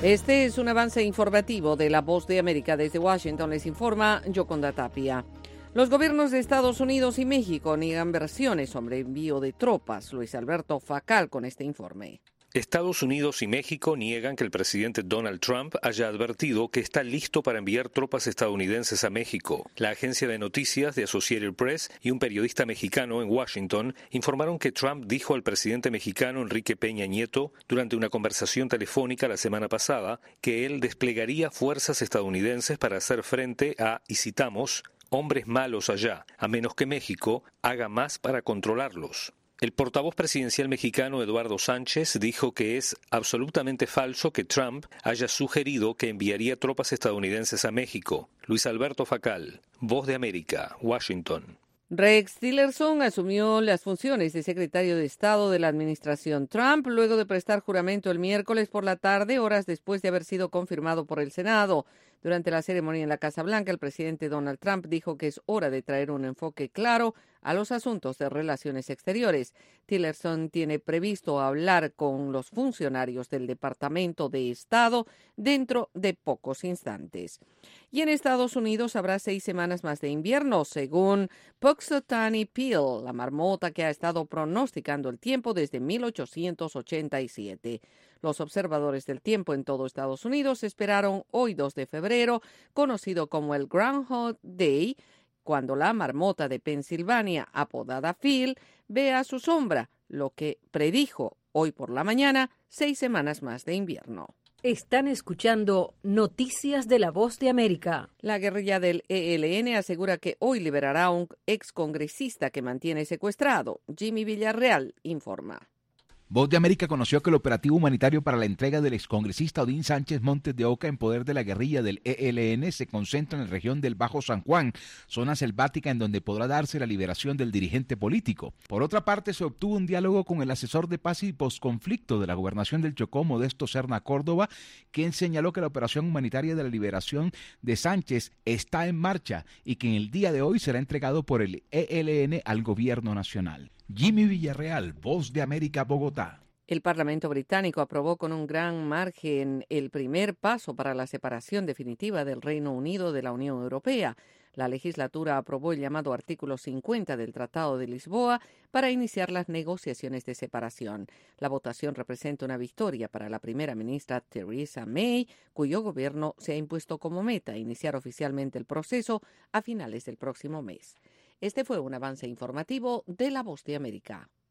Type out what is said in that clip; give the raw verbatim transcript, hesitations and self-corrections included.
Este es un avance informativo de La Voz de América. Desde Washington les informa Yoconda Tapia. Los gobiernos de Estados Unidos y México niegan versiones sobre envío de tropas. Luis Alberto Facal con este informe. Estados Unidos y México niegan que el presidente Donald Trump haya advertido que está listo para enviar tropas estadounidenses a México. La agencia de noticias de Associated Press y un periodista mexicano en Washington informaron que Trump dijo al presidente mexicano Enrique Peña Nieto durante una conversación telefónica la semana pasada que él desplegaría fuerzas estadounidenses para hacer frente a, y citamos, hombres malos allá, a menos que México haga más para controlarlos. El portavoz presidencial mexicano Eduardo Sánchez dijo que es absolutamente falso que Trump haya sugerido que enviaría tropas estadounidenses a México. Luis Alberto Facal, Voz de América, Washington. Rex Tillerson asumió las funciones de secretario de Estado de la administración Trump luego de prestar juramento el miércoles por la tarde, horas después de haber sido confirmado por el Senado. Durante la ceremonia en la Casa Blanca, el presidente Donald Trump dijo que es hora de traer un enfoque claro a los asuntos de relaciones exteriores. Tillerson tiene previsto hablar con los funcionarios del Departamento de Estado dentro de pocos instantes. Y en Estados Unidos habrá seis semanas más de invierno, según Punxsutawney Phil, la marmota que ha estado pronosticando el tiempo desde mil ochocientos ochenta y siete. Los observadores del tiempo en todo Estados Unidos esperaron hoy dos de febrero, conocido como el Groundhog Day, cuando la marmota de Pensilvania, apodada Phil, vea a su sombra, lo que predijo hoy por la mañana seis semanas más de invierno. Están escuchando Noticias de la Voz de América. La guerrilla del E L N asegura que hoy liberará a un excongresista que mantiene secuestrado. Jimmy Villarreal informa. Voz de América conoció que el operativo humanitario para la entrega del excongresista Odín Sánchez Montes de Oca en poder de la guerrilla del E L N se concentra en la región del Bajo San Juan, zona selvática en donde podrá darse la liberación del dirigente político. Por otra parte, se obtuvo un diálogo con el asesor de paz y posconflicto de la gobernación del Chocó, Modesto Serna Córdoba, quien señaló que la operación humanitaria de la liberación de Sánchez está en marcha y que en el día de hoy será entregado por el E L N al gobierno nacional. Jimmy Villarreal, Voz de América, Bogotá. El Parlamento británico aprobó con un gran margen el primer paso para la separación definitiva del Reino Unido de la Unión Europea. La legislatura aprobó el llamado artículo cincuenta del Tratado de Lisboa para iniciar las negociaciones de separación. La votación representa una victoria para la primera ministra Theresa May, cuyo gobierno se ha impuesto como meta iniciar oficialmente el proceso a finales del próximo mes. Este fue un avance informativo de La Voz de América.